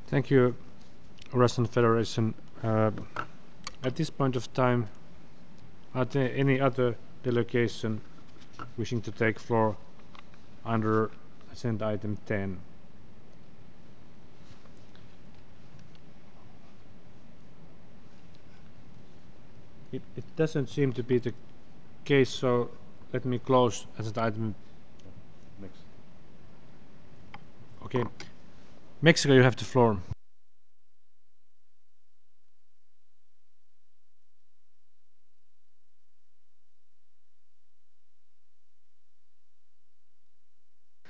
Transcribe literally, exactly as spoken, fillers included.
Thank you, Russian Federation. Uh, at this point of time, are there any other delegation wishing to take floor under agenda item ten? It, it doesn't seem to be the case, so let me close agenda item. Next. Okay. Mexico, you have the floor.